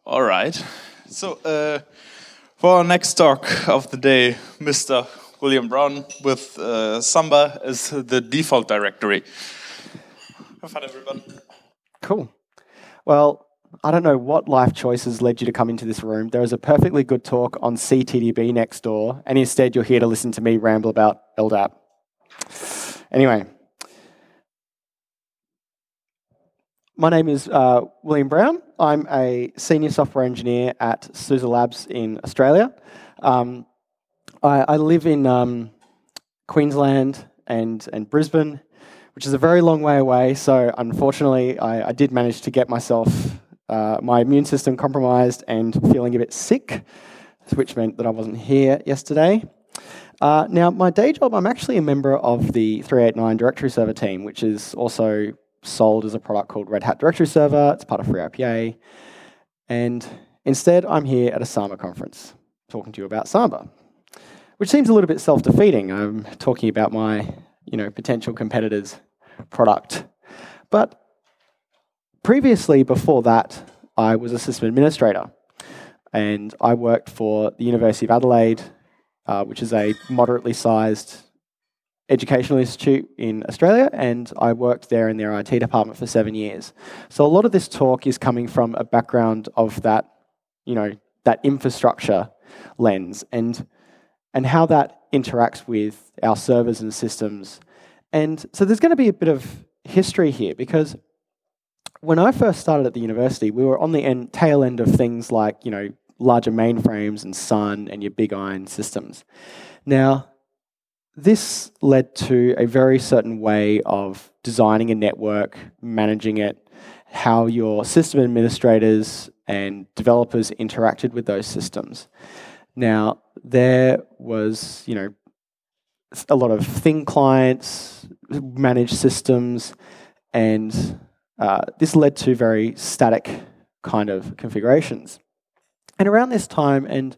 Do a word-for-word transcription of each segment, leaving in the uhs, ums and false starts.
All right. So, uh, for our next talk of the day, Mister William Brown with uh, Samba as the default directory. Have fun, everybody. Cool. Well, I don't know what life choices led you to come into this room. There is a perfectly good talk on C T D B next door, and instead you're here to listen to me ramble about L D A P. Anyway, my name is uh, William Brown. I'm a senior software engineer at SUSE Labs in Australia. Um, I, I live in um, Queensland and, and Brisbane, which is a very long way away. So unfortunately, I, I did manage to get myself, uh, my immune system compromised and feeling a bit sick, which meant that I wasn't here yesterday. Uh, now, my day job, I'm actually a member of the three eighty-nine directory server team, which is also sold as a product called Red Hat Directory Server. It's part of FreeRPA. And instead, I'm here at a Samba conference talking to you about Samba, which seems a little bit self-defeating. I'm talking about my, you know, potential competitors' product. But previously, before that, I was a system administrator. And I worked for the University of Adelaide, uh, which is a moderately sized educational institute in Australia, and I worked there in their I T department for seven years. So a lot of this talk is coming from a background of that, you know, that infrastructure lens and and how that interacts with our servers and systems. And so there's going to be a bit of history here, because when I first started at the university, we were on the end, tail end of things like, you know, larger mainframes and Sun and your big iron systems. Now, this led to a very certain way of designing a network, managing it, how your system administrators and developers interacted with those systems. Now, there was, you know, a lot of thin clients, managed systems, and uh, this led to very static kind of configurations. And around this time, and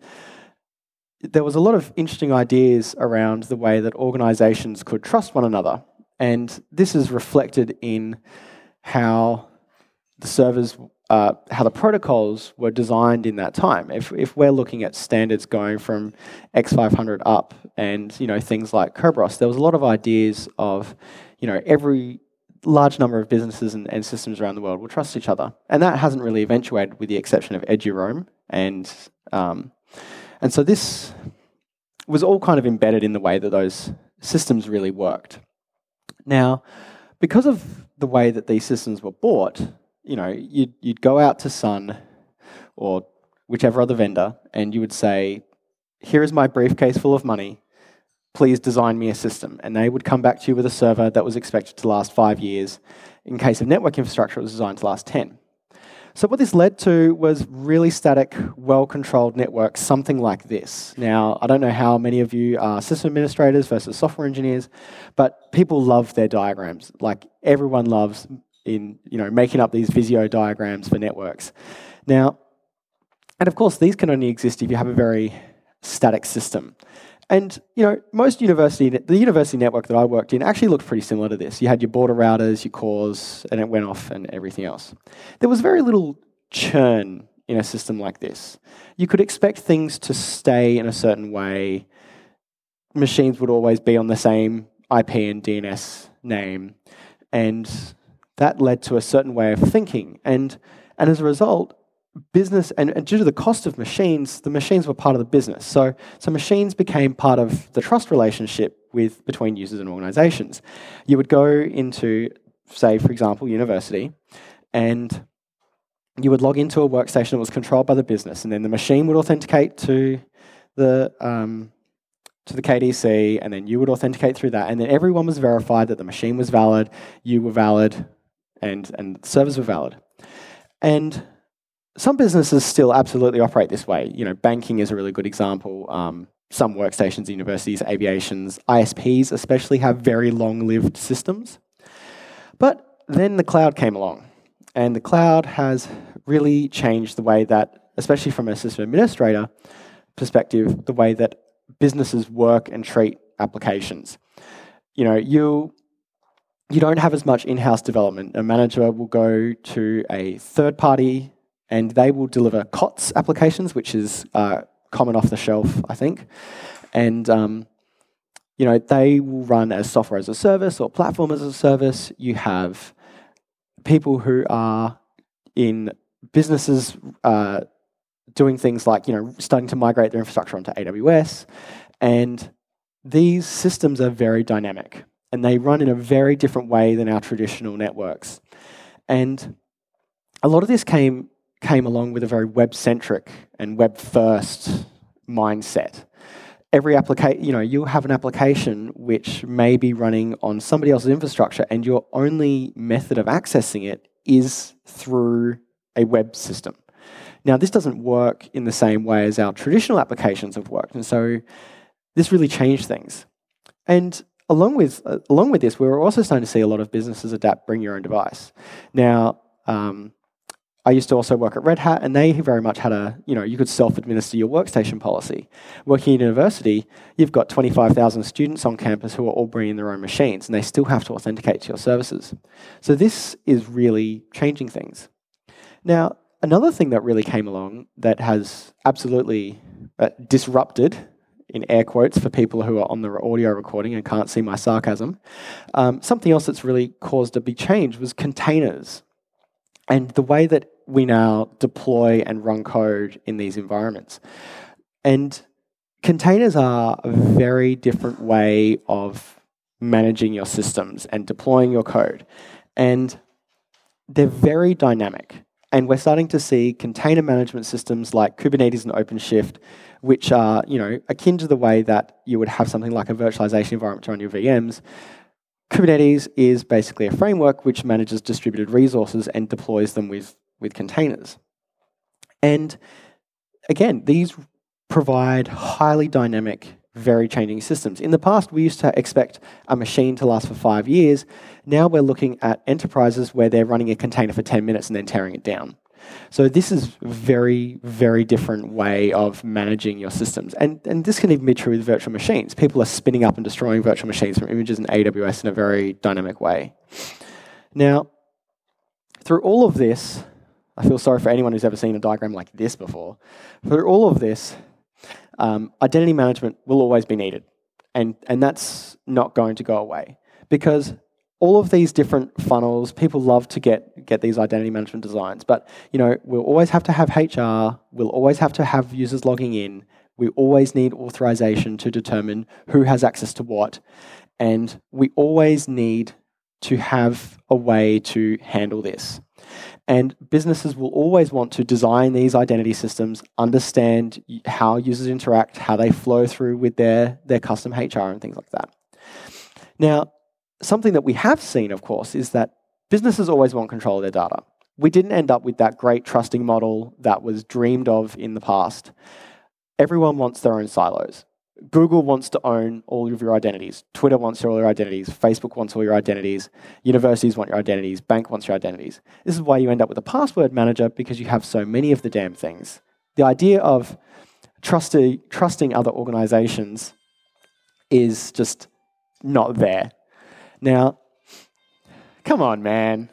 there was a lot of interesting ideas around the way that organizations could trust one another. And this is reflected in how the servers, uh, how the protocols were designed in that time. If, if we're looking at standards going from X five hundred up and, you know, things like Kerberos, there was a lot of ideas of, you know, every large number of businesses and, and systems around the world will trust each other. And that hasn't really eventuated, with the exception of eduroam. And um, And so this was all kind of embedded in the way that those systems really worked. Now, because of the way that these systems were bought, you know, you'd, you'd go out to Sun or whichever other vendor, and you would say, here is my briefcase full of money, please design me a system. And they would come back to you with a server that was expected to last five years. In case of network infrastructure, it was designed to last ten. So what this led to was really static, well-controlled networks, something like this. Now, I don't know how many of you are system administrators versus software engineers, but people love their diagrams. Like, everyone loves in, you know, making up these Visio diagrams for networks. Now, and of course, these can only exist if you have a very static system. And, you know, most university, the university network that I worked in actually looked pretty similar to this. You had your border routers, your cores, and it went off and everything else. There was very little churn in a system like this. You could expect things to stay in a certain way. Machines would always be on the same I P and D N S name. And that led to a certain way of thinking. And, and as a result, business, and, and due to the cost of machines, the machines were part of the business. So, so machines became part of the trust relationship with between users and organizations. You would go into, say, for example, university, and you would log into a workstation that was controlled by the business, and then the machine would authenticate to the um, to the K D C, and then you would authenticate through that, and then everyone was verified that the machine was valid, you were valid, and and the servers were valid. And some businesses still absolutely operate this way. You know, banking is a really good example. Um, some workstations, universities, aviations, I S Ps especially have very long-lived systems. But then the cloud came along, and the cloud has really changed the way that, especially from a system administrator perspective, the way that businesses work and treat applications. You know, you you don't have as much in-house development. A manager will go to a third-party and they will deliver C O T S applications, which is uh, common off the shelf, I think. And um, you know, they will run as software as a service or platform as a service. You have people who are in businesses uh, doing things like, you know, starting to migrate their infrastructure onto A W S. And these systems are very dynamic, and they run in a very different way than our traditional networks. And a lot of this came came along with a very web-centric and web-first mindset. Every application, you know, you'll have an application which may be running on somebody else's infrastructure, and your only method of accessing it is through a web system. Now, this doesn't work in the same way as our traditional applications have worked, and so this really changed things. And along with uh, along with this, we were also starting to see a lot of businesses adapt bring your own device. Now, um, I used to also work at Red Hat, and they very much had a, you know, you could self-administer your workstation policy. Working at university, you've got twenty-five thousand students on campus who are all bringing their own machines, and they still have to authenticate to your services. So this is really changing things. Now, another thing that really came along that has absolutely uh, disrupted, in air quotes for people who are on the audio recording and can't see my sarcasm, um, something else that's really caused a big change was containers. And the way that we now deploy and run code in these environments. And containers are a very different way of managing your systems and deploying your code. And they're very dynamic. And we're starting to see container management systems like Kubernetes and OpenShift, which are, you know, akin to the way that you would have something like a virtualization environment to run your V Ms. Kubernetes is basically a framework which manages distributed resources and deploys them with, with containers. And again, these provide highly dynamic, very changing systems. In the past, we used to expect a machine to last for five years. Now we're looking at enterprises where they're running a container for ten minutes and then tearing it down. So this is a very, very different way of managing your systems. And, and this can even be true with virtual machines. People are spinning up and destroying virtual machines from images in A W S in a very dynamic way. Now, through all of this, I feel sorry for anyone who's ever seen a diagram like this before. Through all of this, um, identity management will always be needed. And, and that's not going to go away. Because all of these different funnels, people love to get, get these identity management designs, but you know, we'll always have to have H R, we'll always have to have users logging in, we always need authorization to determine who has access to what, and we always need to have a way to handle this. And businesses will always want to design these identity systems, understand how users interact, how they flow through with their, their custom H R and things like that. Now, something that we have seen, of course, is that businesses always want control of their data. We didn't end up with that great trusting model that was dreamed of in the past. Everyone wants their own silos. Google wants to own all of your identities. Twitter wants all your identities. Facebook wants all your identities. Universities want your identities. Bank wants your identities. This is why you end up with a password manager, because you have so many of the damn things. The idea of trusting, trusting other organizations is just not there. Now, come on, man.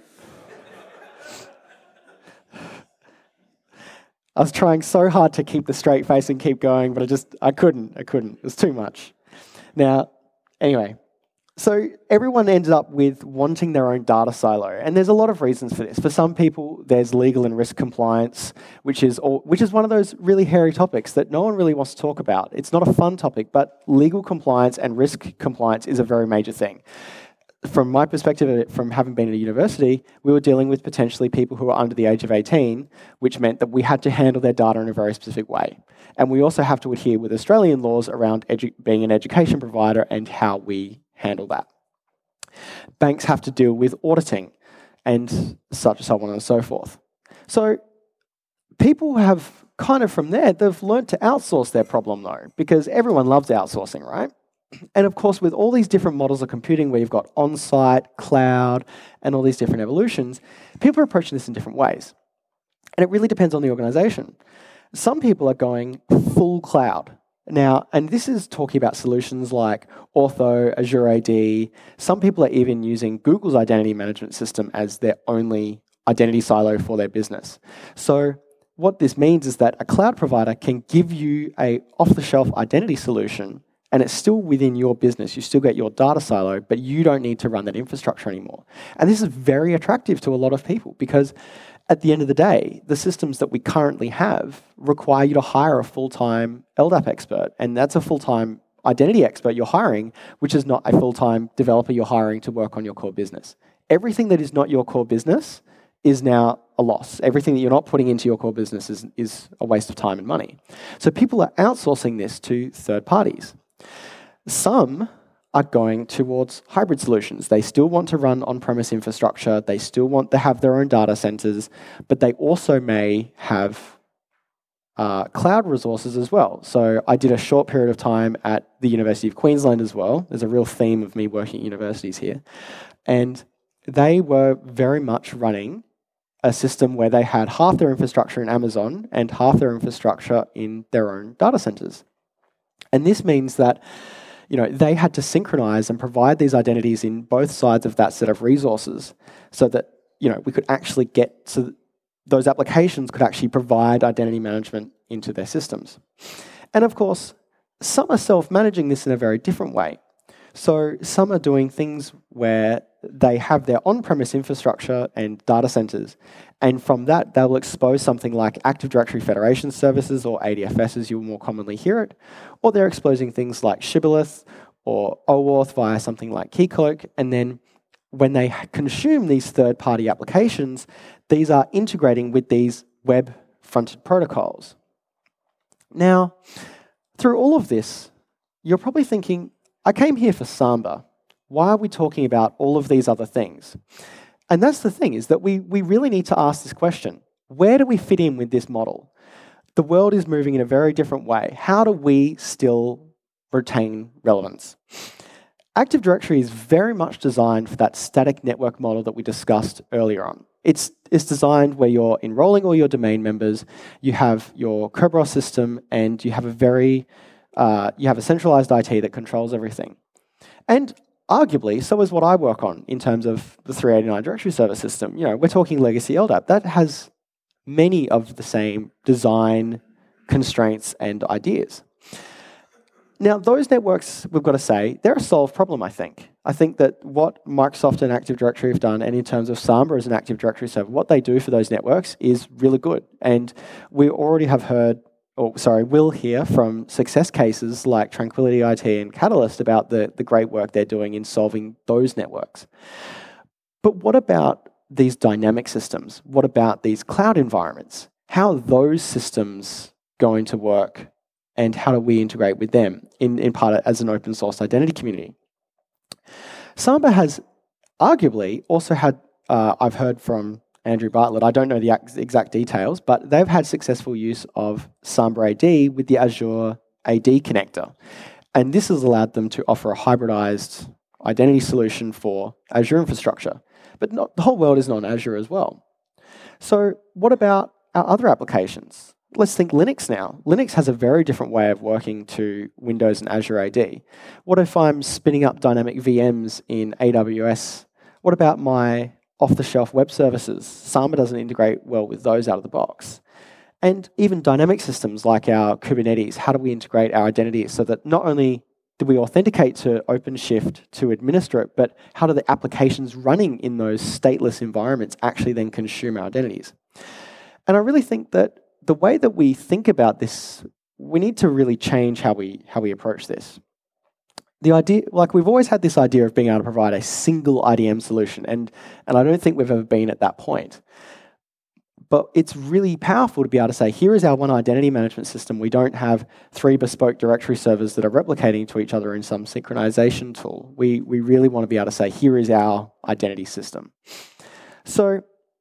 I was trying so hard to keep the straight face and keep going, but I just, I couldn't, I couldn't. It was too much. Now, anyway, so everyone ended up with wanting their own data silo, and there's a lot of reasons for this. For some people, there's legal and risk compliance, which is all, which is one of those really hairy topics that no one really wants to talk about. It's not a fun topic, but legal compliance and risk compliance is a very major thing. From my perspective, from having been at a university, we were dealing with potentially people who were under the age of eighteen, which meant that we had to handle their data in a very specific way. And we also have to adhere with Australian laws around edu- being an education provider and how we handle that. Banks have to deal with auditing and such, so on and so forth. So people have kind of from there, they've learned to outsource their problem though, because everyone loves outsourcing, right? And of course, with all these different models of computing where you've got on-site, cloud, and all these different evolutions, people are approaching this in different ways. And it really depends on the organization. Some people are going full cloud. Now, and this is talking about solutions like Ortho, Azure A D. Some people are even using Google's identity management system as their only identity silo for their business. So what this means is that a cloud provider can give you a off-the-shelf identity solution, and it's still within your business. You still get your data silo, but you don't need to run that infrastructure anymore. And this is very attractive to a lot of people because at the end of the day, the systems that we currently have require you to hire a full-time L D A P expert, and that's a full-time identity expert you're hiring, which is not a full-time developer you're hiring to work on your core business. Everything that is not your core business is now a loss. Everything that you're not putting into your core business is, is a waste of time and money. So people are outsourcing this to third parties. Some are going towards hybrid solutions. They still want to run on-premise infrastructure. They still want to have their own data centers, but they also may have uh, cloud resources as well. So I did a short period of time at the University of Queensland as well. There's a real theme of me working at universities here. And they were very much running a system where they had half their infrastructure in Amazon and half their infrastructure in their own data centers. And this means that, you know, they had to synchronize and provide these identities in both sides of that set of resources so that, you know, we could actually get to those applications could actually provide identity management into their systems. And of course, some are self-managing this in a very different way. So some are doing things where they have their on-premise infrastructure and data centers, and from that, they'll expose something like Active Directory Federation Services, or A D F S as you'll more commonly hear it, or they're exposing things like Shibboleth or OAuth via something like Keycloak, and then when they consume these third-party applications, these are integrating with these web-fronted protocols. Now, through all of this, you're probably thinking, I came here for Samba. Why are we talking about all of these other things? And that's the thing, is that we, we really need to ask this question. Where do we fit in with this model? The world is moving in a very different way. How do we still retain relevance? Active Directory is very much designed for that static network model that we discussed earlier on. It's, it's designed where you're enrolling all your domain members, you have your Kerberos system, and you have a very uh, you have a centralized I T that controls everything. And arguably, so is what I work on in terms of the three eighty-nine directory server system. You know, we're talking legacy L D A P. That has many of the same design constraints and ideas. Now, those networks, we've got to say, they're a solved problem, I think. I think that what Microsoft and Active Directory have done, and in terms of Samba as an Active Directory server, what they do for those networks is really good. And we already have heard, or sorry, will hear from success cases like Tranquility I T and Catalyst about the, the great work they're doing in solving those networks. But what about these dynamic systems? What about these cloud environments? How are those systems going to work? And how do we integrate with them in, in part as an open source identity community? Samba has arguably also had, uh, I've heard from Andrew Bartlett, I don't know the exact details, but they've had successful use of Samba A D with the Azure A D connector. And this has allowed them to offer a hybridized identity solution for Azure infrastructure. But not, the whole world is not on Azure as well. So what about our other applications? Let's think Linux now. Linux has a very different way of working to Windows and Azure A D. What if I'm spinning up dynamic V Ms in A W S? What about my off-the-shelf web services? Samba doesn't integrate well with those out of the box. And even dynamic systems like our Kubernetes, how do we integrate our identity so that not only do we authenticate to OpenShift to administer it, but how do the applications running in those stateless environments actually then consume our identities? And I really think that the way that we think about this, we need to really change how we how we approach this. The idea, like we've always had this idea of being able to provide a single I D M solution, and, and I don't think we've ever been at that point. But it's really powerful to be able to say, here is our one identity management system. We don't have three bespoke directory servers that are replicating to each other in some synchronization tool. We, we really want to be able to say, here is our identity system. So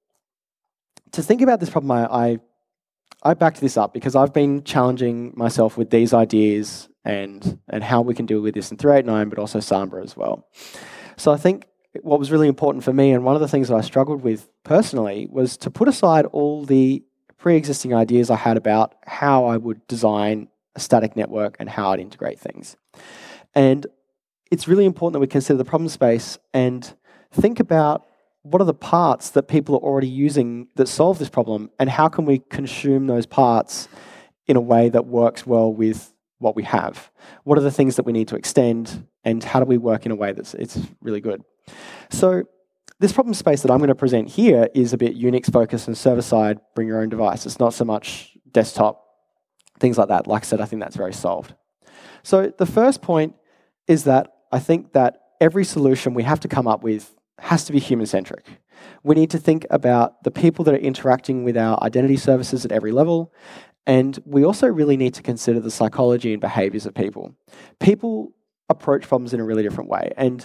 to think about this problem, I, I I backed this up because I've been challenging myself with these ideas and, and how we can deal with this in three eighty-nine, but also Samba as well. So I think what was really important for me, and one of the things that I struggled with personally, was to put aside all the pre-existing ideas I had about how I would design a static network and how I'd integrate things. And it's really important that we consider the problem space and think about what are the parts that people are already using that solve this problem, and how can we consume those parts in a way that works well with what we have? What are the things that we need to extend, and how do we work in a way that's it's really good? So this problem space that I'm going to present here is a bit Unix focused and server-side, bring your own device. It's not so much desktop, things like that. Like I said, I think that's very solved. So the first point is that I think that every solution we have to come up with has to be human-centric. We need to think about the people that are interacting with our identity services at every level, and we also really need to consider the psychology and behaviors of people. People approach problems in a really different way, and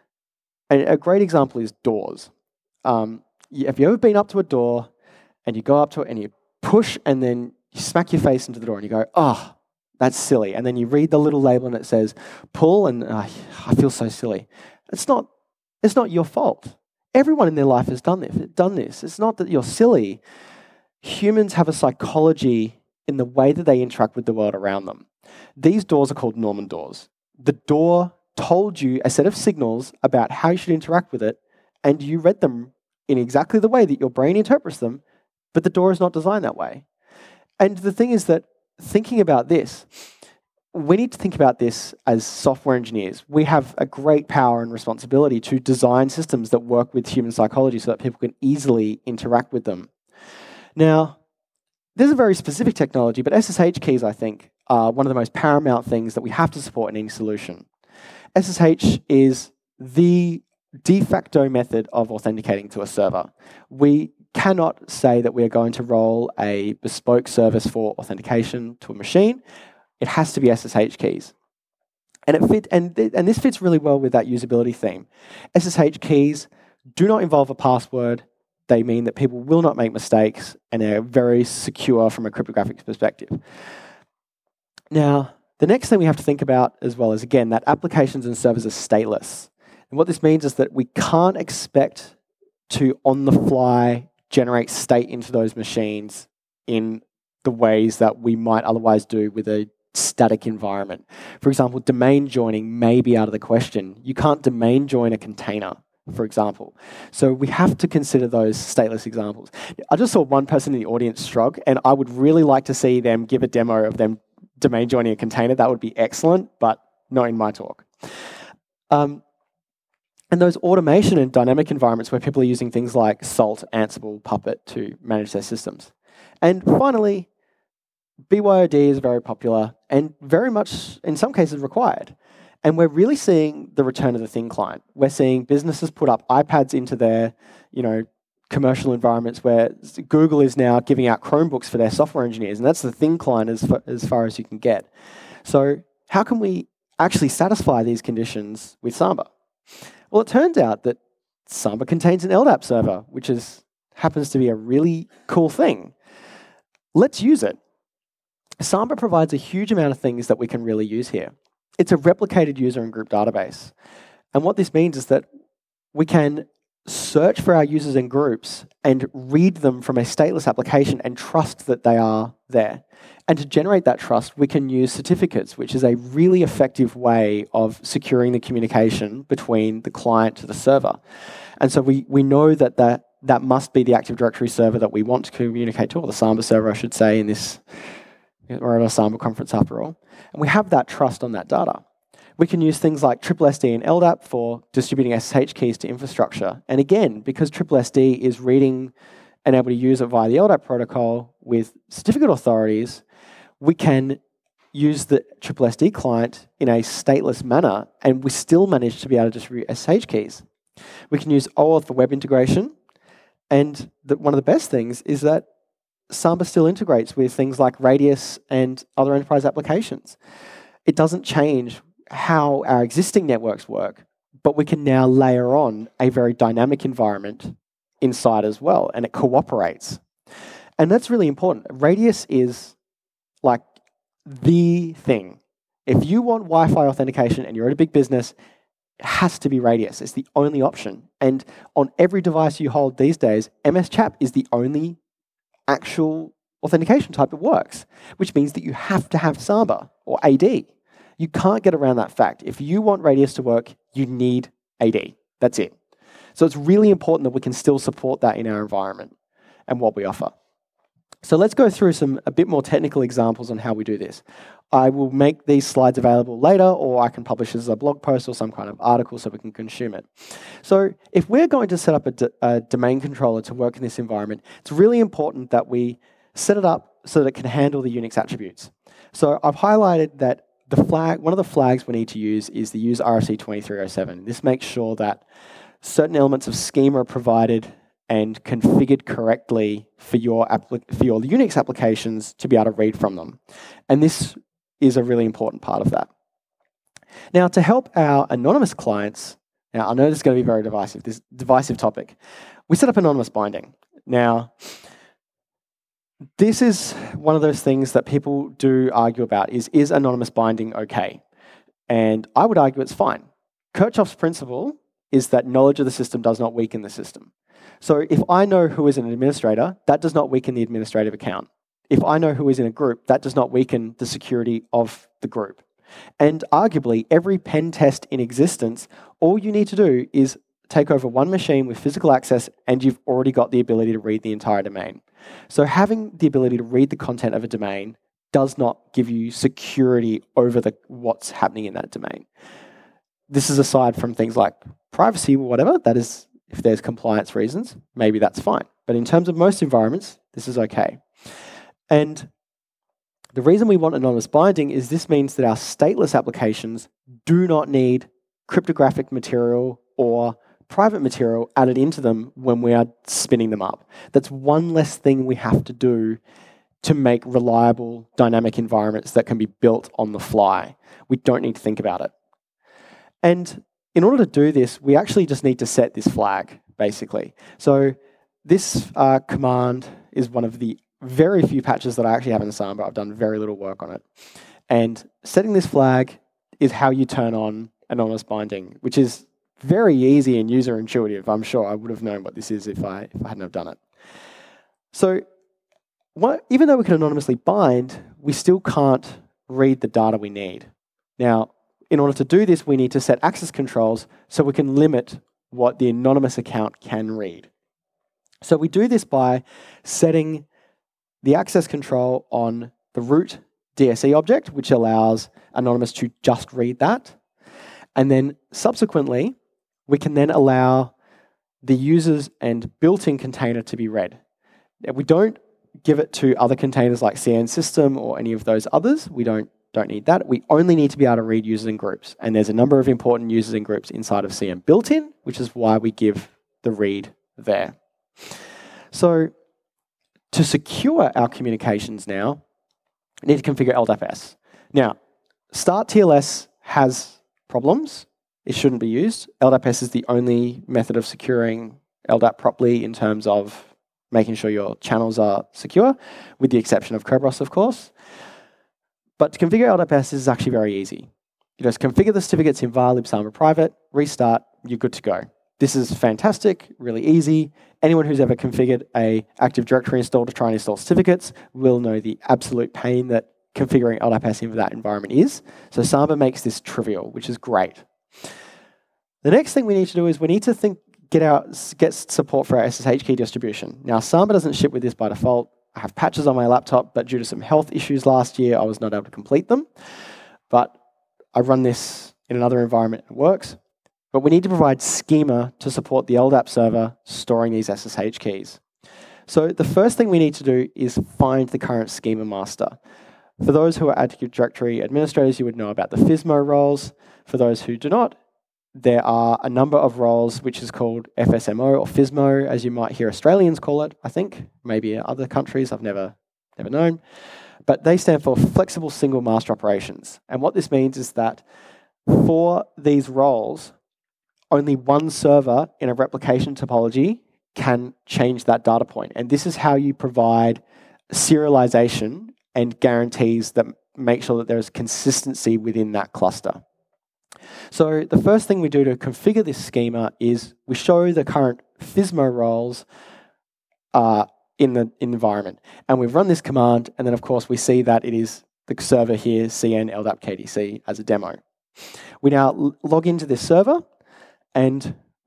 a great example is doors. Um, have you ever been up to a door and you go up to it and you push and then you smack your face into the door and you go, oh, that's silly. And then you read the little label and it says, pull, and uh, I feel so silly. It's not, it's not your fault. Everyone in their life has done this. Done this. It's not that you're silly. Humans have a psychology in the way that they interact with the world around them. These doors are called Norman doors. The door told you a set of signals about how you should interact with it, and you read them in exactly the way that your brain interprets them, but the door is not designed that way. And the thing is that thinking about this, we need to think about this as software engineers. We have a great power and responsibility to design systems that work with human psychology so that people can easily interact with them. Now, there's a very specific technology, but S S H keys, I think, are one of the most paramount things that we have to support in any solution. S S H is the de facto method of authenticating to a server. We cannot say that we are going to roll a bespoke service for authentication to a machine. It has to be S S H keys. And it fit, and, th- and this fits really well with that usability theme. S S H keys do not involve a password. They mean that people will not make mistakes, and they're very secure from a cryptographic perspective. Now, the next thing we have to think about as well is, again, that applications and servers are stateless. And what this means is that we can't expect to, on the fly, generate state into those machines in the ways that we might otherwise do with a static environment. For example, domain joining may be out of the question. You can't domain join a container, for example. So we have to consider those stateless examples. I just saw one person in the audience shrug, and I would really like to see them give a demo of them domain joining a container. That would be excellent, but not in my talk. Um, and those automation and dynamic environments where people are using things like Salt, Ansible, Puppet to manage their systems. And finally, B Y O D is very popular and very much, in some cases, required. And we're really seeing the return of the thin client. We're seeing businesses put up iPads into their, you know, commercial environments where Google is now giving out Chromebooks for their software engineers, and that's the thin client as far, as far as you can get. So how can we actually satisfy these conditions with Samba? Well, it turns out that Samba contains an L D A P server, which is happens to be a really cool thing. Let's use it. Samba provides a huge amount of things that we can really use here. It's a replicated user and group database. And what this means is that we can search for our users and groups and read them from a stateless application and trust that they are there. And to generate that trust, we can use certificates, which is a really effective way of securing the communication between the client to the server. And so we, we know that, that that must be the Active Directory server that we want to communicate to, or the Samba server, I should say, in this, we're at a Samba conference after all. And we have that trust on that data. We can use things like triple S D and L D A P for distributing S S H keys to infrastructure. And again, because triple S D is reading and able to use it via the L D A P protocol with certificate authorities, we can use the triple S D client in a stateless manner, and we still manage to be able to distribute S S H keys. We can use OAuth for web integration, and the, one of the best things is that Samba still integrates with things like Radius and other enterprise applications. It doesn't change how our existing networks work, but we can now layer on a very dynamic environment inside as well, and it cooperates. And that's really important. Radius is like the thing. If you want Wi-Fi authentication and you're at a big business, it has to be Radius. It's the only option. And on every device you hold these days, M S Chat is the only actual authentication type that works, which means that you have to have Samba or A D. You can't get around that fact. If you want Radius to work, you need A D. That's it. So it's really important that we can still support that in our environment and what we offer. So let's go through some a bit more technical examples on how we do this. I will make these slides available later, or I can publish as a blog post or some kind of article so we can consume it. So if we're going to set up a, d a domain controller to work in this environment, it's really important that we set it up so that it can handle the Unix attributes. So I've highlighted that the flag, one of the flags we need to use is the use R F C twenty-three oh seven. This makes sure that certain elements of schema are provided and configured correctly for your, for your Unix applications to be able to read from them. And this is a really important part of that. Now, to help our anonymous clients, now I know this is going to be very divisive, this divisive topic, we set up anonymous binding. Now, this is one of those things that people do argue about, is, is anonymous binding okay? And I would argue it's fine. Kirchhoff's principle is that knowledge of the system does not weaken the system. So if I know who is an administrator, that does not weaken the administrative account. If I know who is in a group, that does not weaken the security of the group. And arguably, every pen test in existence, all you need to do is take over one machine with physical access and you've already got the ability to read the entire domain. So having the ability to read the content of a domain does not give you security over the, what's happening in that domain. This is aside from things like privacy or whatever. That is, if there's compliance reasons, maybe that's fine. But in terms of most environments, this is okay. And the reason we want anonymous binding is this means that our stateless applications do not need cryptographic material or private material added into them when we are spinning them up. That's one less thing we have to do to make reliable dynamic environments that can be built on the fly. We don't need to think about it. And in order to do this, we actually just need to set this flag, basically. So this uh, command is one of the very few patches that I actually have in Samba. I've done very little work on it. And setting this flag is how you turn on anonymous binding, which is very easy and user intuitive. I'm sure I would have known what this is if I, if I hadn't have done it. So what, even though we can anonymously bind, we still can't read the data we need. Now, in order to do this, we need to set access controls so we can limit what the anonymous account can read. So we do this by setting the access control on the root D S E object, which allows anonymous to just read that. And then subsequently, we can then allow the users and built-in container to be read. Now, we don't give it to other containers like C N system or any of those others. We don't, don't need that. We only need to be able to read users and groups. And there's a number of important users and groups inside of C N built-in, which is why we give the read there. So to secure our communications now, we need to configure L D A P S. Now, Start T L S has problems. It shouldn't be used. L D A P S is the only method of securing L D A P properly in terms of making sure your channels are secure, with the exception of Kerberos, of course. But to configure L D A P S is actually very easy. You just configure the certificates in var libsamba private, restart, you're good to go. This is fantastic, really easy. Anyone who's ever configured a Active Directory install to try and install certificates will know the absolute pain that configuring L D A P S in that environment is. So Samba makes this trivial, which is great. The next thing we need to do is we need to think, get our get support for our S S H key distribution. Now, Samba doesn't ship with this by default. I have patches on my laptop, but due to some health issues last year, I was not able to complete them. But I run this in another environment, it works. But we need to provide schema to support the L D A P server storing these S S H keys. So the first thing we need to do is find the current schema master. For those who are Active Directory administrators, you would know about the F I S M O roles. For those who do not, there are a number of roles which is called F S M O or F I S M O, as you might hear Australians call it, I think. Maybe in other countries, I've never, never known. But they stand for Flexible Single Master Operations. And what this means is that for these roles, only one server in a replication topology can change that data point. And this is how you provide serialization and guarantees that make sure that there's consistency within that cluster. So the first thing we do to configure this schema is we show the current F I S M O roles uh, in the environment. And we run this command, and then of course we see that it is the server here, C N L D A P K D C, as a demo. We now log into this server, and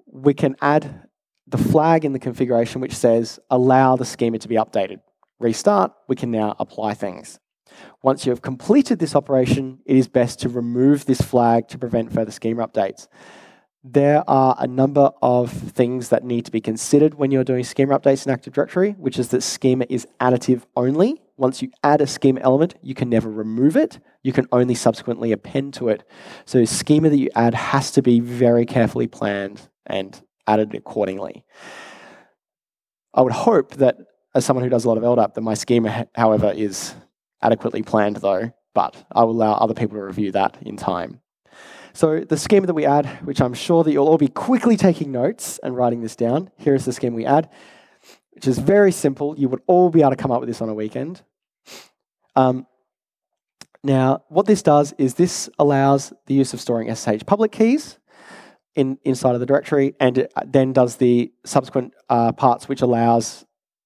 we can add the flag in the configuration which says allow the schema to be updated. Restart, we can now apply things. Once you have completed this operation, it is best to remove this flag to prevent further schema updates. There are a number of things that need to be considered when you're doing schema updates in Active Directory, which is that schema is additive only. Once you add a schema element, you can never remove it. You can only subsequently append to it. So schema that you add has to be very carefully planned and added accordingly. I would hope that as someone who does a lot of L D A P, that my schema, however, is adequately planned though, but I will allow other people to review that in time. So the schema that we add, which I'm sure that you'll all be quickly taking notes and writing this down. Here is the schema we add, which is very simple. You would all be able to come up with this on a weekend. Um, now, what this does is this allows the use of storing S S H public keys in, inside of the directory, and it then does the subsequent uh, parts, which allows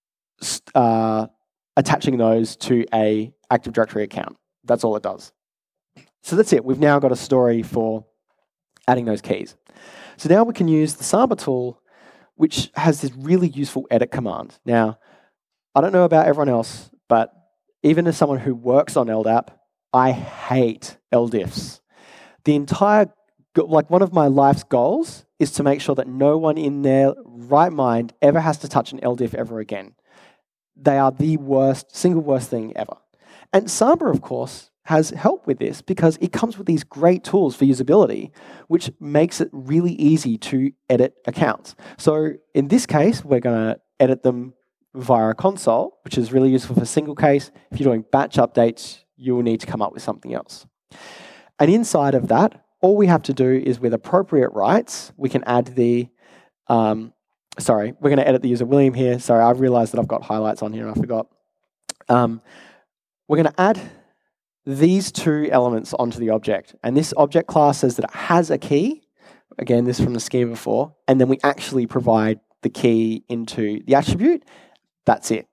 uh, attaching those to a Active Directory account. That's all it does. So that's it. We've now got a story for adding those keys. So now we can use the Samba tool, which has this really useful edit command. Now, I don't know about everyone else, but even as someone who works on L D A P, I hate L diffs. The entire, like one of my life's goals is to make sure that no one in their right mind ever has to touch an L diff ever again. They are the worst, single worst thing ever. And Samba, of course, has help with this because it comes with these great tools for usability, which makes it really easy to edit accounts. So in this case, we're going to edit them via a console, which is really useful for single case. If you're doing batch updates, you will need to come up with something else. And inside of that, all we have to do is with appropriate rights, we can add the, um, sorry, we're going to edit the user William here. Sorry, I've realized that I've got highlights on here and I forgot. Um, we're going to add these two elements onto the object. And this object class says that it has a key. Again, this from the schema before. And then we actually provide the key into the attribute. That's it.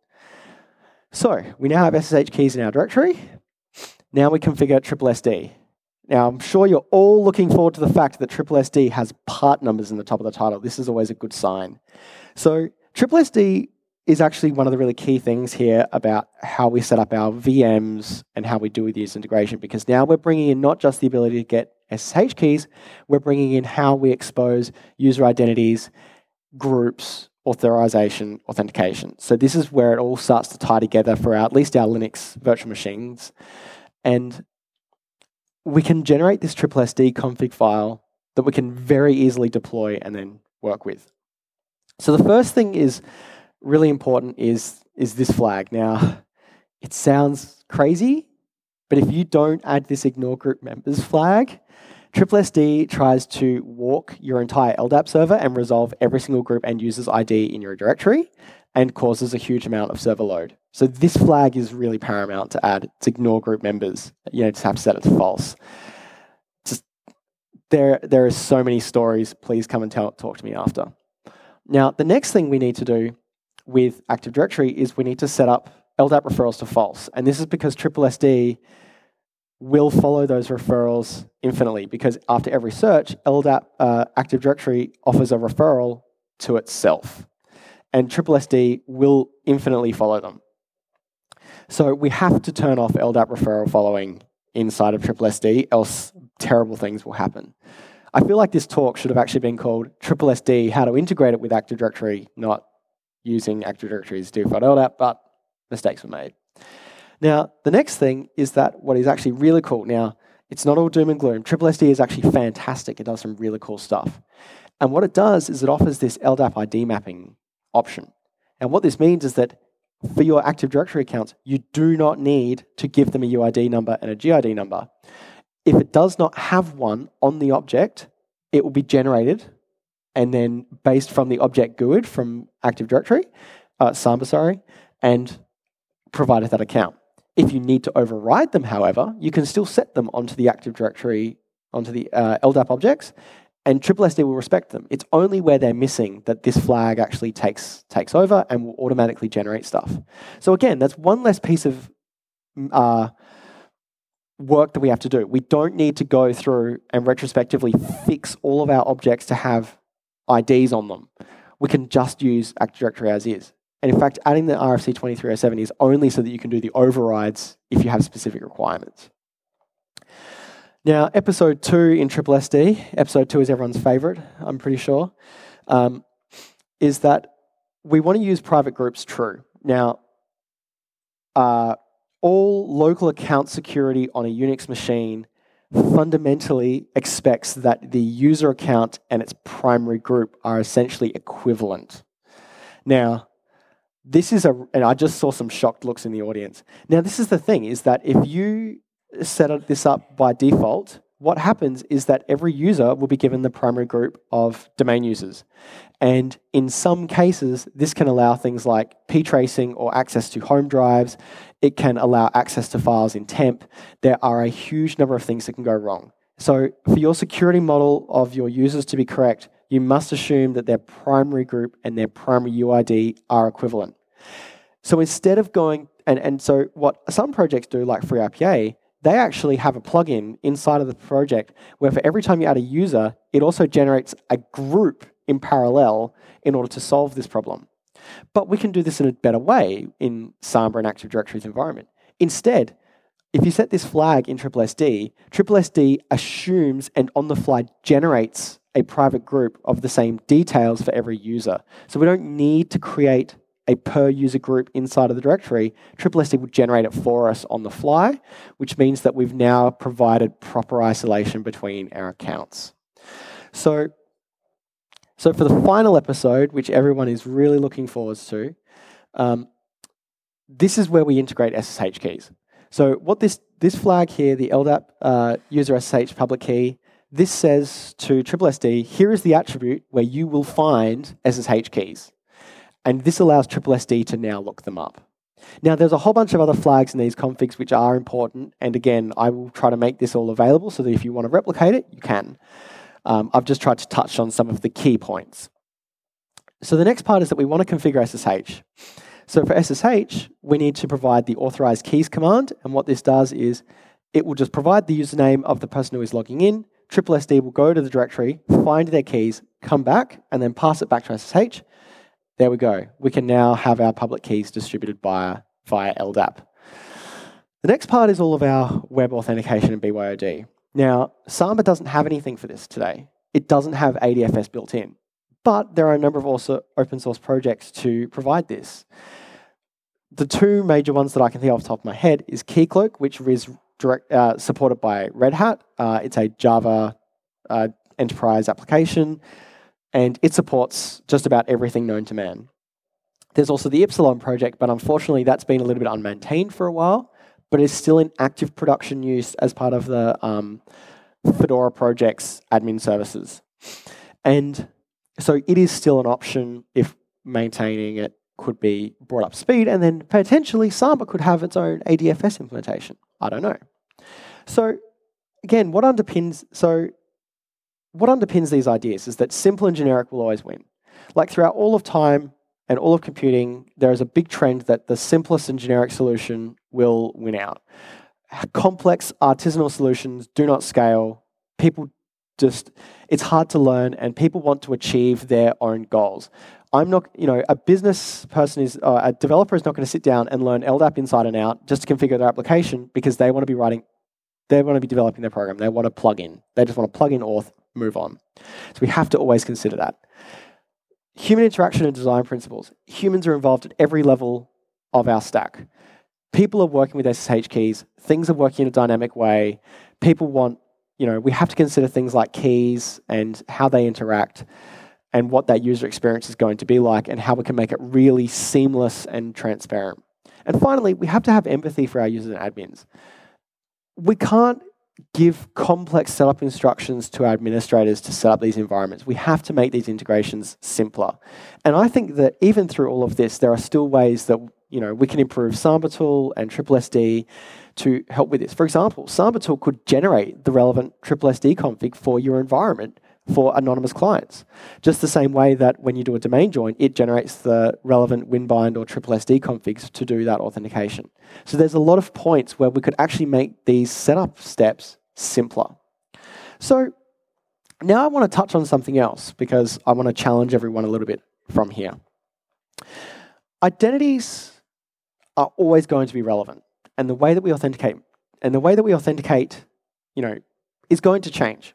So we now have S S H keys in our directory. Now we configure triple S D. Now I'm sure you're all looking forward to the fact that triple S D has part numbers in the top of the title. This is always a good sign. So triple S D is actually one of the really key things here about how we set up our V Ms and how we do with use integration, because now we're bringing in not just the ability to get S S H keys, we're bringing in how we expose user identities, groups, authorization, authentication. So this is where it all starts to tie together for our, at least our Linux virtual machines. And we can generate this triple S D config file that we can very easily deploy and then work with. So the first thing is really important is, is this flag. Now, it sounds crazy, but if you don't add this ignore group members flag, triple S D tries to walk your entire L D A P server and resolve every single group and user's I D in your directory and causes a huge amount of server load. So this flag is really paramount to add. It's ignore group members. You know, just have to set it to false. Just there, there are so many stories. Please come and tell, talk to me after. Now, the next thing we need to do with Active Directory is we need to set up L D A P referrals to false. And this is because triple S D will follow those referrals infinitely, because after every search, L D A P uh, Active Directory offers a referral to itself. And triple S D will infinitely follow them. So we have to turn off L D A P referral following inside of triple S D, else terrible things will happen. I feel like this talk should have actually been called triple S D, how to integrate it with Active Directory, not using Active Directory's default L D A P, but mistakes were made. Now, the next thing is that what is actually really cool, now, it's not all doom and gloom. triple S D is actually fantastic. It does some really cool stuff. And what it does is it offers this L D A P I D mapping option. And what this means is that for your Active Directory accounts, you do not need to give them a U I D number and a G I D number. If it does not have one on the object, it will be generated and then based from the object G U I D from Active Directory, uh, Samba, sorry, and provided that account. If you need to override them, however, you can still set them onto the Active Directory, onto the uh, L D A P objects, and triple S D will respect them. It's only where they're missing that this flag actually takes, takes over and will automatically generate stuff. So again, that's one less piece of uh, work that we have to do. We don't need to go through and retrospectively fix all of our objects to have I Ds on them. We can just use Active Directory as is. And in fact, adding the R F C twenty-three oh seven is only so that you can do the overrides if you have specific requirements. Now, episode two in Triple S D, episode two is everyone's favorite, I'm pretty sure, um, is that we want to use private groups true. Now, uh, all local account security on a Unix machine fundamentally expects that the user account and its primary group are essentially equivalent. Now, this is a, and I just saw some shocked looks in the audience. Now, this is the thing, is that if you set this up by default, what happens is that every user will be given the primary group of domain users. And in some cases, this can allow things like p-tracing or access to home drives. It can allow access to files in temp. There are a huge number of things that can go wrong. So for your security model of your users to be correct, you must assume that their primary group and their primary U I D are equivalent. So instead of going, and, and so what some projects do, like FreeRPA, they actually have a plugin inside of the project where for every time you add a user, it also generates a group in parallel in order to solve this problem. But we can do this in a better way in Samba and Active Directory's environment. Instead, if you set this flag in Triple S D, Triple S D assumes and on the fly generates a private group of the same details for every user. So we don't need to create a per user group inside of the directory. Triple S D will generate it for us on the fly, which means that we've now provided proper isolation between our accounts. So, so for the final episode, which everyone is really looking forward to, um, this is where we integrate S S H keys. So what this, this flag here, the L D A P uh, user S S H public key, this says to Triple S D, here is the attribute where you will find S S H keys. And this allows Triple S D to now look them up. Now, there's a whole bunch of other flags in these configs which are important. And again, I will try to make this all available so that if you want to replicate it, you can. Um, I've just tried to touch on some of the key points. So the next part is that we want to configure S S H. So for S S H, we need to provide the authorized keys command. And what this does is it will just provide the username of the person who is logging in. Triple S D will go to the directory, find their keys, come back, and then pass it back to S S H. There we go. We can now have our public keys distributed via, via L D A P. The next part is all of our web authentication and B Y O D. Now, Samba doesn't have anything for this today. It doesn't have A D F S built in. But there are a number of also open source projects to provide this. The two major ones that I can think of off the top of my head is Keycloak, which is direct, uh, supported by Red Hat. Uh, it's a Java uh, enterprise application, and it supports just about everything known to man. There's also the Ipsilon project, but unfortunately that's been a little bit unmaintained for a while, but is still in active production use as part of the um, Fedora project's admin services. And so it is still an option if maintaining it could be brought up to speed, and then potentially Samba could have its own A D F S implementation. I don't know. So again, what underpins, so what underpins these ideas is that simple and generic will always win. Like throughout all of time and all of computing, there is a big trend that the simplest and generic solution will win out. Complex artisanal solutions do not scale. People just, it's hard to learn, and people want to achieve their own goals. I'm not, you know, a business person is, uh, a developer is not going to sit down and learn L D A P inside and out just to configure their application because they want to be writing, they want to be developing their program. They want to plug in. They just want to plug in auth, move on. So we have to always consider that. Human interaction and design principles. Humans are involved at every level of our stack. People are working with S S H keys. Things are working in a dynamic way. People want, you know, we have to consider things like keys and how they interact and what that user experience is going to be like and how we can make it really seamless and transparent. And finally, we have to have empathy for our users and admins. We can't give complex setup instructions to our administrators to set up these environments. We have to make these integrations simpler. And I think that even through all of this, there are still ways that, you know, we can improve Sambatul and Triple S D to help with this. For example, Sambatul could generate the relevant Triple S D config for your environment for anonymous clients. Just the same way that when you do a domain join, it generates the relevant Winbind or Triple S D configs to do that authentication. So there's a lot of points where we could actually make these setup steps simpler. So Now I want to touch on something else because I want to challenge everyone a little bit from here. Identities are always going to be relevant, and the way that we authenticate, and the way that we authenticate, you know, is going to change.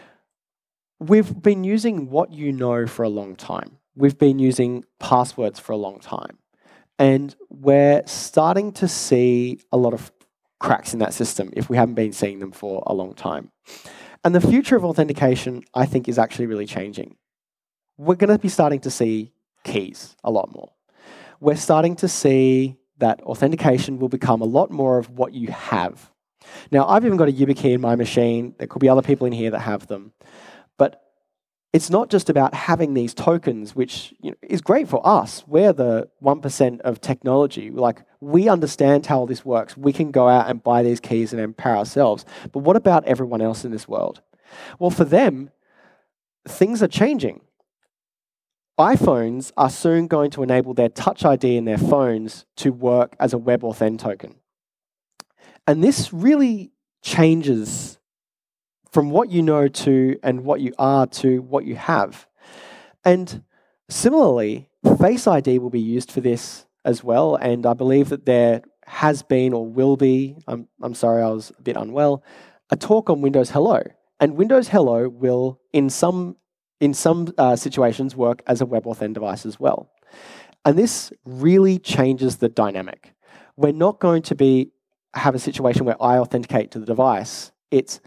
We've been using what you know for a long time. We've been using passwords for a long time, and we're starting to see a lot of cracks in that system if we haven't been seeing them for a long time. And the future of authentication, I think, is actually really changing. We're going to be starting to see keys a lot more. We're starting to see that authentication will become a lot more of what you have. Now, I've even got a YubiKey in my machine. There could be other people in here that have them. But it's not just about having these tokens, which, you know, is great for us. We're the one percent of technology. Like, we understand how all this works. We can go out and buy these keys and empower ourselves. But what about everyone else in this world? Well, for them, things are changing. iPhones are soon going to enable their Touch I D in their phones to work as a WebAuthn token. And this really changes from what you know to and what you are to what you have. And similarly, Face I D will be used for this as well. And I believe that there has been or will be, I'm, I'm sorry, I was a bit unwell, a talk on Windows Hello. And Windows Hello will, in some in some uh, situations, work as a WebAuthn device as well. And this really changes the dynamic. We're not going to be have a situation where I authenticate to the device. It's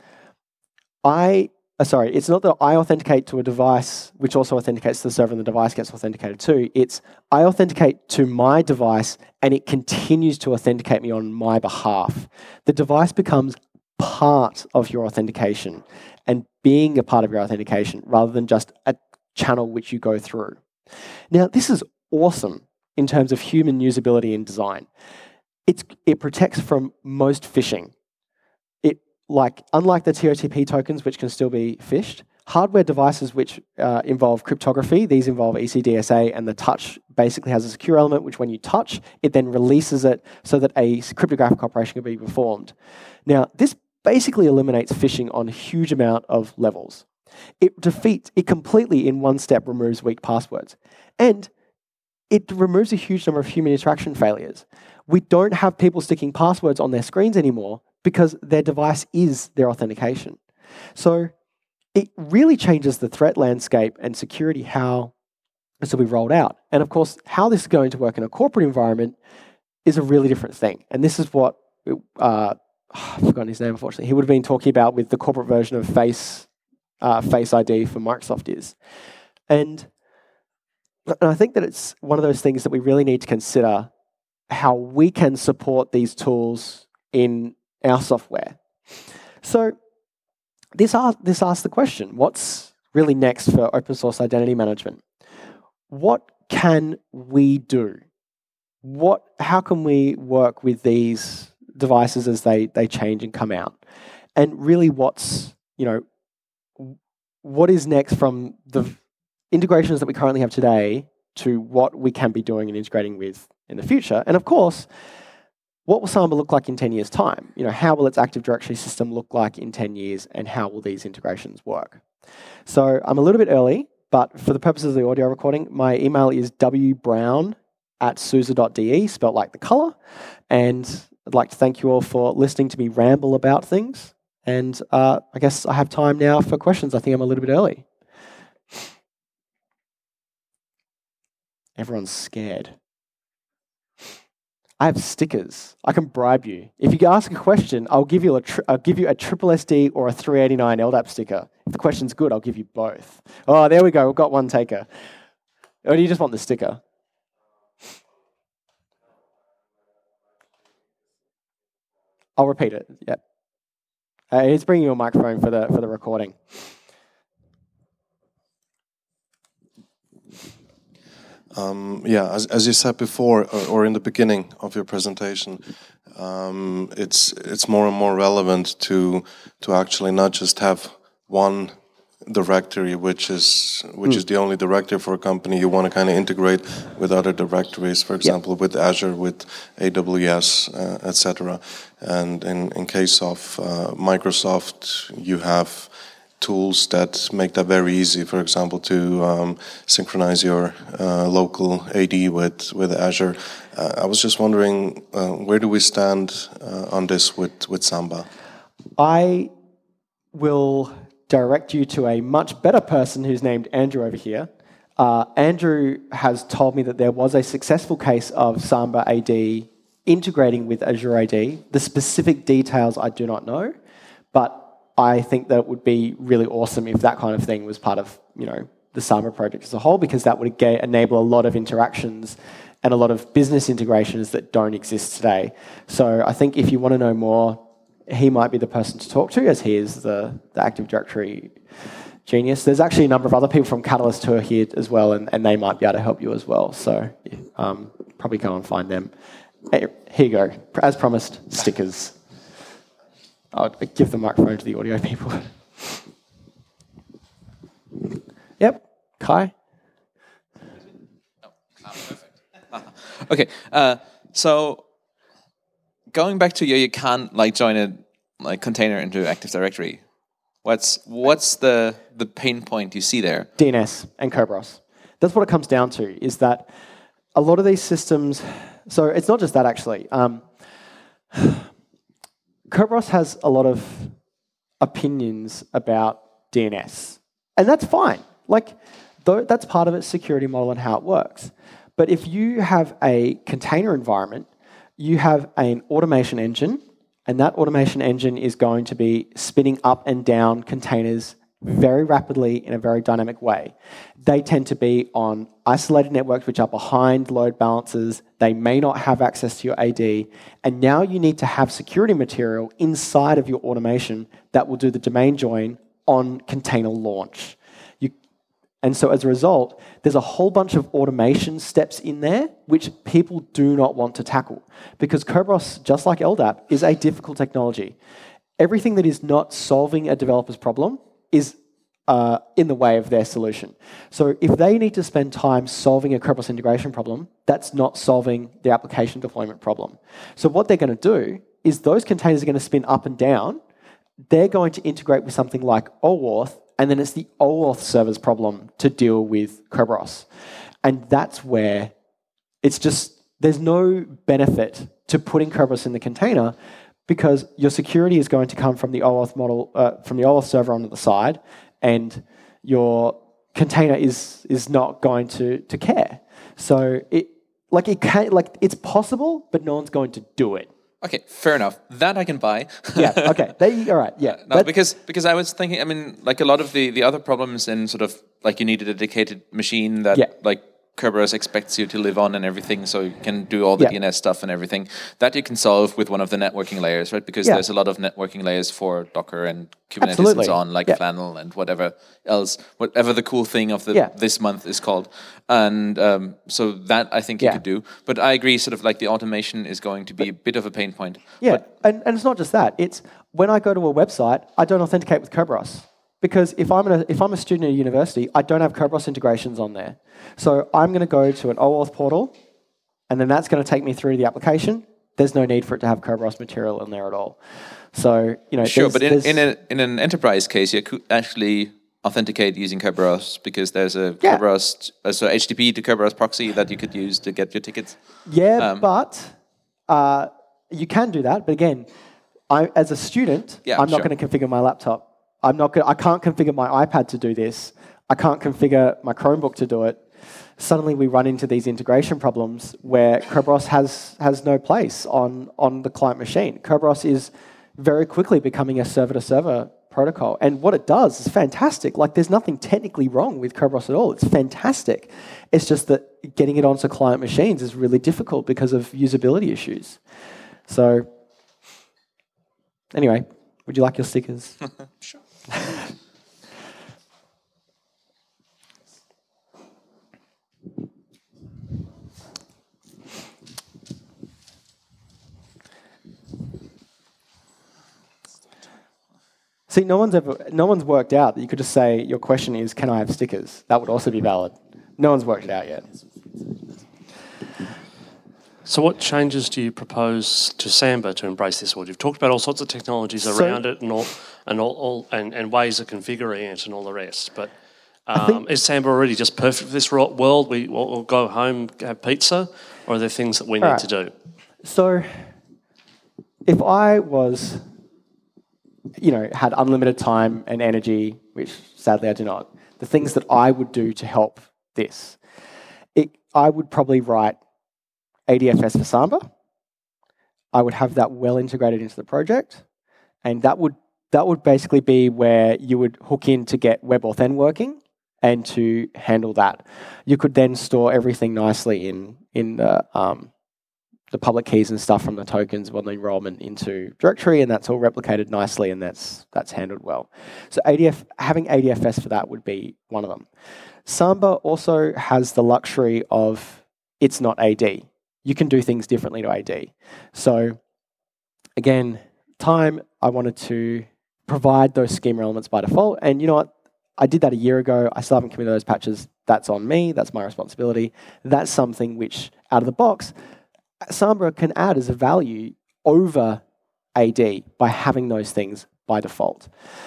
I, uh, sorry, it's not that I authenticate to a device which also authenticates to the server and the device gets authenticated to. It's I authenticate to my device and it continues to authenticate me on my behalf. The device becomes part of your authentication and being a part of your authentication rather than just a channel which you go through. Now, this is awesome in terms of human usability and design. It's, it protects from most phishing. It, like, unlike the T O T P tokens, which can still be phished, hardware devices which uh, involve cryptography, these involve E C D S A, and the touch basically has a secure element which when you touch, it then releases it so that a cryptographic operation can be performed. Now, this basically eliminates phishing on a huge amount of levels. It defeats, it completely in one step removes weak passwords. And it removes a huge number of human interaction failures. We don't have people sticking passwords on their screens anymore because their device is their authentication. So it really changes the threat landscape and security how this will be rolled out. And of course, how this is going to work in a corporate environment is a really different thing. And this is what, uh, I've forgotten his name, unfortunately. He would have been talking about with the corporate version of Face, uh, Face I D for Microsoft is. And, and I think that it's one of those things that we really need to consider how we can support these tools in our software. So this, ask, this asks the question, what's really next for open source identity management? What can we do? What, how can we work with these devices as they, they change and come out? And really what's, you know, what is next from the integrations that we currently have today to what we can be doing and integrating with in the future? And of course, what will Samba look like in ten years' time? You know, how will its Active Directory system look like in ten years and how will these integrations work? So I'm a little bit early, but for the purposes of the audio recording, my email is wbrown at susa dot d e, spelled like the colour. And I'd like to thank you all for listening to me ramble about things. And uh, I guess I have time now for questions. I think I'm a little bit early. Everyone's scared. I have stickers. I can bribe you. If you ask a question, I'll give you a tri- I'll give you a triple S D or a three eighty-nine L D A P sticker. If the question's good, I'll give you both. Oh, there we go. We've got one taker. Or do you just want the sticker? I'll repeat it. Yeah. Uh, he's bringing you a microphone for the for the recording. Um, yeah, as, as you said before, or, or in the beginning of your presentation, um, it's it's more and more relevant to to actually not just have one directory, which is which mm. is the only directory for a company. You want to kind of integrate with other directories, for example, yep. with Azure, with A W S, uh, et cetera. And in in case of uh, Microsoft, you have tools that make that very easy. For example, to um, synchronize your uh, local A D with with Azure. Uh, I was just wondering, uh, where do we stand uh, on this with with Samba? I will direct you to a much better person who's named Andrew over here. Uh, Andrew has told me that there was a successful case of Samba A D integrating with Azure A D. The specific details I do not know, but I think that it would be really awesome if that kind of thing was part of, you know, the Samba project as a whole, because that would ga- enable a lot of interactions and a lot of business integrations that don't exist today. So I think if you want to know more, he might be the person to talk to, as he is the, the Active Directory genius. There's actually a number of other people from Catalyst who are here as well, and, and they might be able to help you as well. So um, probably go and find them. Hey, here you go. As promised, stickers. I'll give the microphone to the audio people. Yep, Kai. Oh, perfect. Okay, uh, so going back to you, you can't like join a like container into Active Directory. What's what's the the pain point you see there? D N S and Kerberos. That's what it comes down to. Is that a lot of these systems? So it's not just that actually. Um, Kerberos has a lot of opinions about D N S, and that's fine. Like, though, that's part of its security model and how it works. But if you have a container environment, you have an automation engine, and that automation engine is going to be spinning up and down containers very rapidly in a very dynamic way. They tend to be on isolated networks which are behind load balancers. They may not have access to your A D. And now you need to have security material inside of your automation that will do the domain join on container launch. You, and so as a result, there's a whole bunch of automation steps in there which people do not want to tackle, because Kerberos, just like L D A P, is a difficult technology. Everything that is not solving a developer's problem is uh, in the way of their solution. So if they need to spend time solving a Kerberos integration problem, that's not solving the application deployment problem. So what they're going to do is those containers are going to spin up and down. They're going to integrate with something like OAuth, and then it's the OAuth server's problem to deal with Kerberos. And that's where it's just, there's no benefit to putting Kerberos in the container, because your security is going to come from the OAuth model, uh, from the OAuth server on the side, and your container is is not going to to care. So it like it can like it's possible, but no one's going to do it. Okay, fair enough. That I can buy. Yeah. Okay. They, all right. Yeah. No, but, because because I was thinking. I mean, like a lot of the the other problems in sort of like you need a dedicated machine that yeah. like Kerberos expects you to live on and everything, so you can do all the yeah. D N S stuff and everything. That you can solve with one of the networking layers, right? Because yeah. there's a lot of networking layers for Docker and Kubernetes Absolutely. and so on, like yeah. Flannel and whatever else, whatever the cool thing of the yeah. this month is called. And um, so that I think you yeah. could do. But I agree, sort of like the automation is going to be a bit of a pain point. Yeah, but and, and it's not just that. It's when I go to a website, I don't authenticate with Kerberos. Because if I'm, a, if I'm a student at a university, I don't have Kerberos integrations on there. So I'm going to go to an OAuth portal, and then that's going to take me through the application. There's no need for it to have Kerberos material in there at all. So, you know, sure, there's, but in, there's, in, a, in an enterprise case, you could actually authenticate using Kerberos, because there's a yeah. Kerberos, uh, so H T T P to Kerberos proxy that you could use to get your tickets. Yeah, um, but uh, you can do that. But again, I, as a student, yeah, I'm not sure. going to configure my laptop. I'm not gonna, I can't configure my iPad to do this. I can't configure my Chromebook to do it. Suddenly we run into these integration problems where Kerberos has, has no place on, on the client machine. Kerberos is very quickly becoming a server-to-server protocol. And what it does is fantastic. Like, there's nothing technically wrong with Kerberos at all. It's fantastic. It's just that getting it onto client machines is really difficult because of usability issues. So, anyway, would you like your stickers? Sure. See, no one's ever, no one's worked out that you could just say your question is, "Can I have stickers?" That would also be valid. No one's worked it out yet. So what changes do you propose to Samba to embrace this world? You've talked about all sorts of technologies So- around it and all and all, all and, and ways of configuring it and all the rest. But um, think- is Samba already just perfect for this ro- world? We will we'll go home, have pizza, or are there things that we need All right. to do? So, if I was, you know, had unlimited time and energy, which sadly I do not, the things that I would do to help this, it, I would probably write A D F S for Samba. I would have that well integrated into the project, and that would that would basically be where you would hook in to get WebAuthn working and to handle that. You could then store everything nicely in in the um, the public keys and stuff from the tokens when the enrollment into directory, and that's all replicated nicely, and that's that's handled well. So A D F having A D F S for that would be one of them. Samba also has the luxury of it's not A D. You can do things differently to A D. So again, time, I wanted to provide those schema elements by default, and you know what? I did that a year ago. I still haven't committed those patches. That's on me. That's my responsibility. That's something which, out of the box, Samba can add as a value over A D by having those things by default.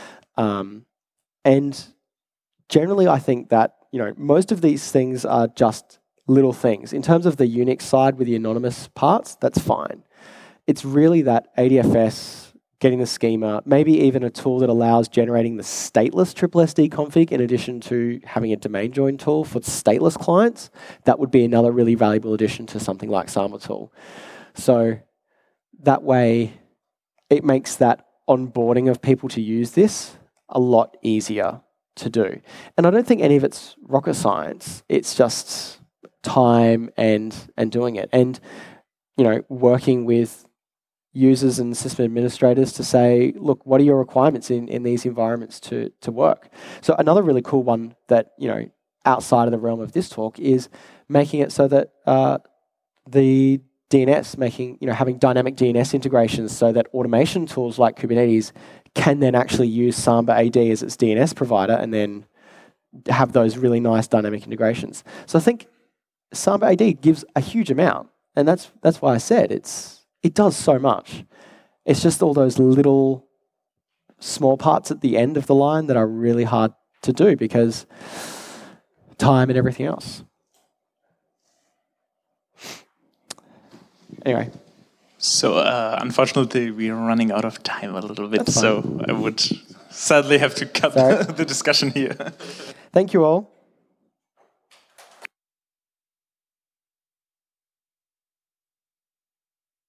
Um, and generally, I think that you know most of these things are just little things. In terms of the Unix side with the anonymous parts, that's fine. It's really that A D F S, getting the schema, maybe even a tool that allows generating the stateless triple S D config in addition to having a domain join tool for stateless clients. That would be another really valuable addition to something like Samba tool. So that way it makes that onboarding of people to use this a lot easier to do. And I don't think any of it's rocket science. It's just time and and doing it. And, you know, working with users and system administrators to say, look, what are your requirements in, in these environments to, to work? So another really cool one that, you know, outside of the realm of this talk is making it so that uh, the D N S, making, you know, having dynamic D N S integrations so that automation tools like Kubernetes can then actually use Samba A D as its D N S provider and then have those really nice dynamic integrations. So I think Samba A D gives a huge amount, and that's that's why I said it's it does so much. It's just all those little small parts at the end of the line that are really hard to do because time and everything else. Anyway. So uh, unfortunately, we are running out of time a little bit, That's so fine. I would sadly have to cut Sorry. the discussion here. Thank you all.